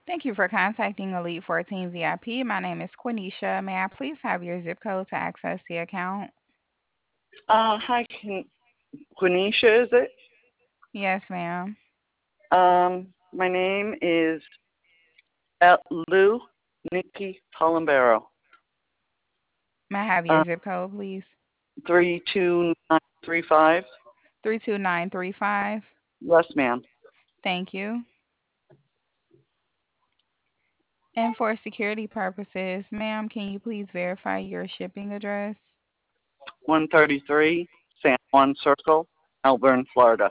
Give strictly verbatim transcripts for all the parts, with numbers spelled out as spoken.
Thank you for contacting Elite fourteen V I P. My name is Quenisha. May I please have your zip code to access the account? Uh, hi, Ken- Quenisha, is it? Yes, ma'am. Um, my name is El- Lou Nikki Columbero. May I have Uh, your zip code, please? three two nine three five. three two nine three five. Yes, ma'am. Thank you. And for security purposes, ma'am, can you please verify your shipping address? one thirty-three San Juan Circle, Melbourne, Florida.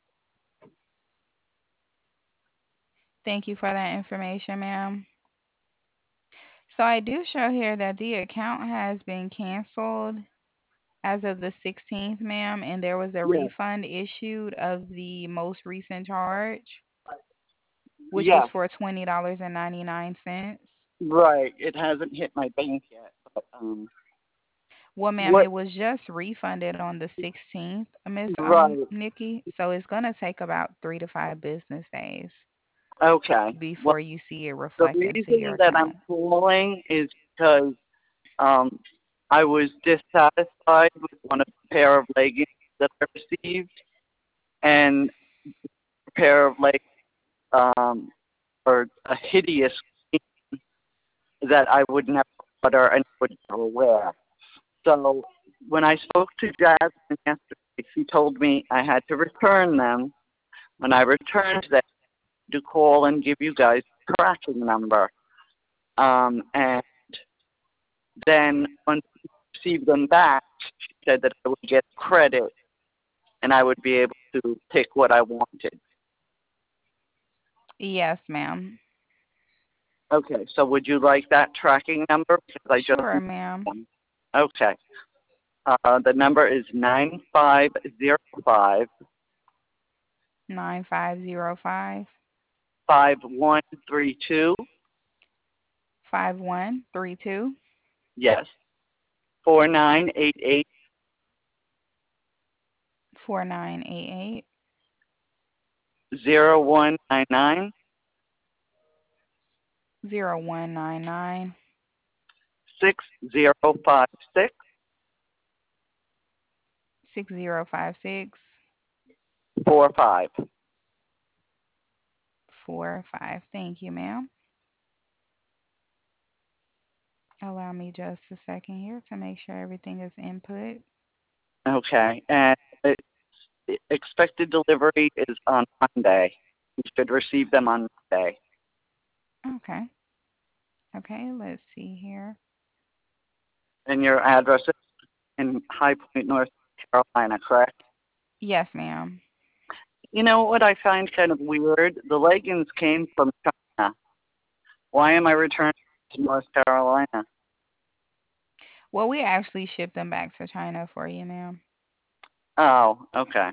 Thank you for that information, ma'am. So I do show here that the account has been canceled as of the sixteenth, ma'am, and there was a Yes. refund issued of the most recent charge, which was Yes. for twenty dollars and ninety-nine cents. Right. It hasn't hit my bank yet, but um, Well, ma'am, what? it was just refunded on the sixteenth, Miss um Right. Nikki. So it's gonna take about three to five business days Okay. Well, before you see it the reflect into your reason that I'm account. calling is because um, I was dissatisfied with one of the pair of leggings that I received, and a pair of leggings um, are a hideous that I would never order and would never wear. So when I spoke to Jasmine yesterday, she told me I had to return them. When I returned them, to call and give you guys a tracking number. Um, and then once I received them back, she said that I would get credit and I would be able to pick what I wanted. Yes, ma'am. Okay, so would you like that tracking number? Because I just Sure, need ma'am. one. Okay. Uh, the number is nine five zero five Nine five zero five five one three two. five one three two Yes. four nine eight eight four nine eight eight zero one nine nine zero one nine nine six zero five six six zero five six four five. four five. Thank you, ma'am. Allow me just a second here to make sure everything is input. Okay. And it, expected delivery is on Monday. You should receive them on Monday. Okay. Okay, let's see here. And your address is in High Point, North Carolina, correct? Yes, ma'am. You know what I find kind of weird? The leggings came from China. Why am I returning to North Carolina? Well, we actually shipped them back to China for you, ma'am. Oh, okay.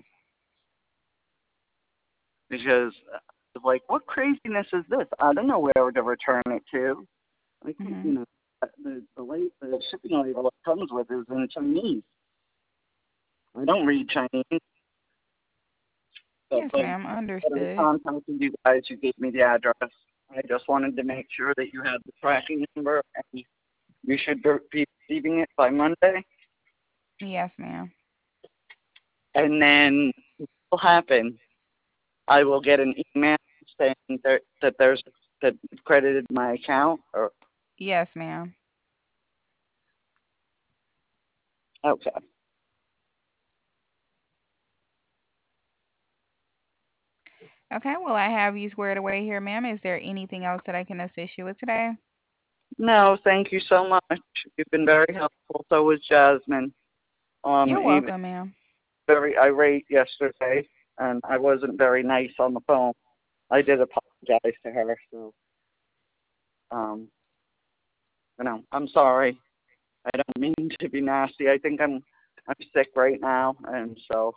Because, uh, like, what craziness is this? I don't know where to return it to. I think, Mhm. you know, the the, la- the shipping label it comes with is in Chinese. I don't read Chinese, but Yes, but, ma'am. but I Understood. contacted you guys. You gave me the address. I just wanted to make sure that you had the tracking number, and you should be receiving it by Monday. Yes, ma'am. And then what will happen? I will get an email saying that, that there's that you've credited my account. Or Yes, ma'am. okay. Okay, well, I have you squared away here, ma'am. Is there anything else that I can assist you with today? No, thank you so much. You've been very helpful. So was Jasmine. Um, You're even welcome, ma'am. very irate yesterday, and I wasn't very nice on the phone. I did apologize to her. So, um, you know, I'm sorry. I don't mean to be nasty. I think I'm I'm sick right now, and so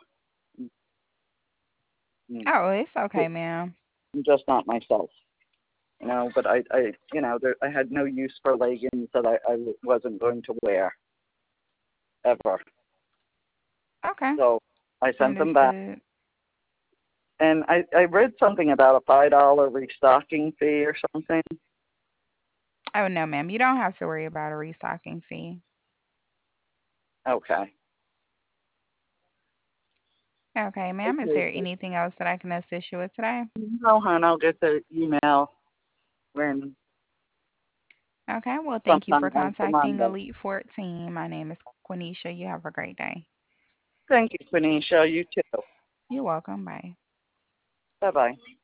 mm, Oh, it's okay, ma'am. I'm just not myself. You know, but I, I, you know, there, I had no use for leggings that I, I wasn't going to wear ever. Okay. So I sent them back, Understood. And I, I read something about a five dollar restocking fee or something. Oh, no, ma'am. You don't have to worry about a restocking fee. Okay. Okay, ma'am. Is Okay. there anything else that I can assist you with today? No, hon, I'll get the email when Okay, well, thank you for sometime after contacting Monday. Elite fourteen. My name is Quenisha. You have a great day. Thank you, Quenisha. You too. You're welcome. Bye. Bye bye.